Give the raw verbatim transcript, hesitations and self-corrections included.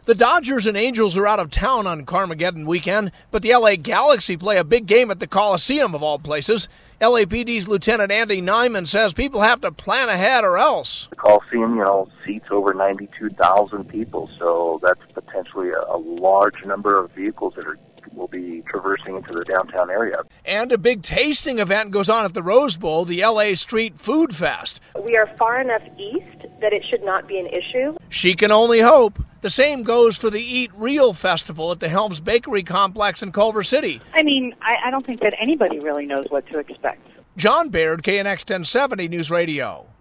The Dodgers and Angels are out of town on Carmageddon weekend, but the L A Galaxy play a big game at the Coliseum of all places. L A P D's Lieutenant Andy Nyman says people have to plan ahead or else. The Coliseum, you know, seats over ninety-two thousand people, so that's potentially a, a large number of vehicles that are will be traversing into the downtown area. And a big tasting event goes on at the Rose Bowl, the L A Street Food Fest. We are far enough east that it should not be an issue. She can only hope. The same goes for the Eat Real Festival at the Helms Bakery Complex in Culver City. I mean, I, I don't think that anybody really knows what to expect. John Baird, K N X ten seventy News Radio.